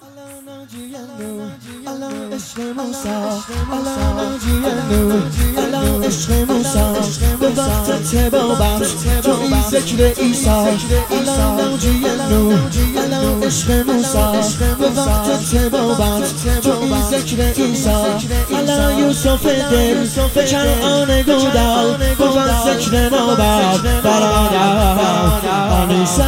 الان عشق موسی، الان ناجیانو، الان عشق موسی به وقت تبابت توی ذکر عیسی. الان ناجیانو، الان عشق موسی به وقت تبابت توی ذکر عیسی. الان یوسف دل به کنعان گودال بود ذکر نوبت برادر آنیسا.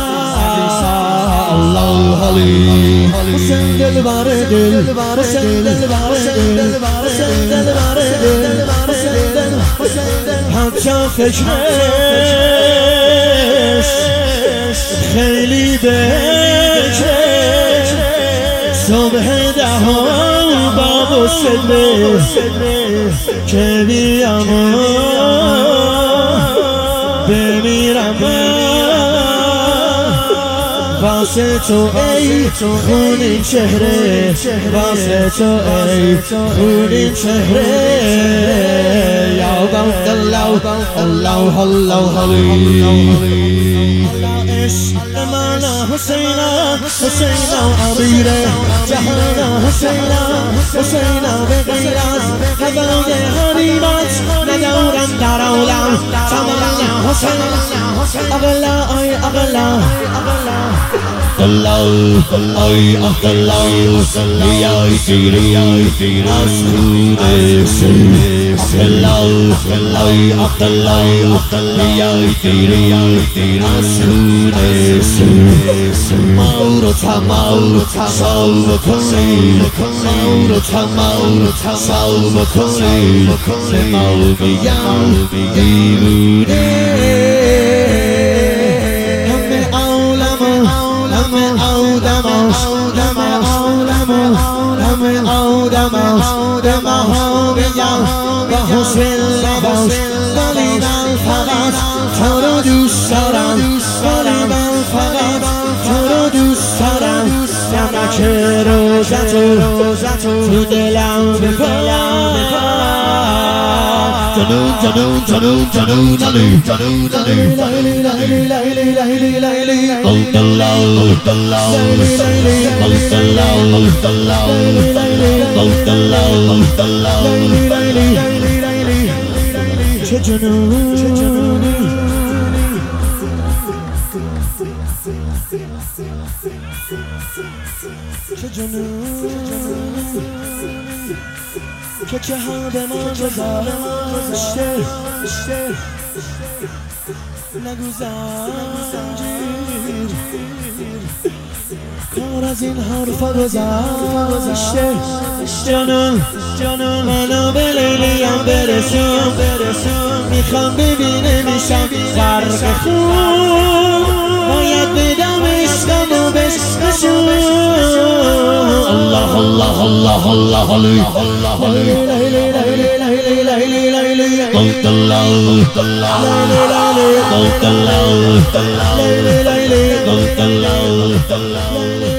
الله علی حسین دلبر دل، حسین دلبر دل، حسین دلبر دل، حسین دل، حتی فکرش خیلی بکش. صبح دهان باب و صدمه که بیام بمیرم واسه تو ای خونین چهره، واسه تو ای خونین چهره. یا عبدالله الله الله علی عشق مانا حسینا، حسینا امیره جهانا، حسینا حسینا به غیر از هوای حریمت ندارم در عالم تمنا. حسین اغلا ای اغلا الله ای اغلا یا سیری مسعود الله ای اغلا یا سیری مسعود. مورو تمام سال کنی، مورو تمام سال کنی، مورو بیام بیبوده. همه عالم همه آدم همه عالم همه آدم آدم ها بیام و حسین لباس. ولی من فقط تو رو دوست دارم، ولی من فقط تو رو دوست دارم. نمک روزتو تو دلم بکنم. جنون جنون جنون جنون علی جنون علی لیلی لیلی لیلی لیلی لیلی الله الله الله الله چه جنونی چه جنونی که جهان به ما گذاشته نگذنجیر کار از این حرفا گذاشته. جانم منو به لیلیم برسون، میخوام ببینه میشم غرق خون، باید بدم عشقمو بشکشون. الله الله الله الله علی قلت الله قلت الله قلت الله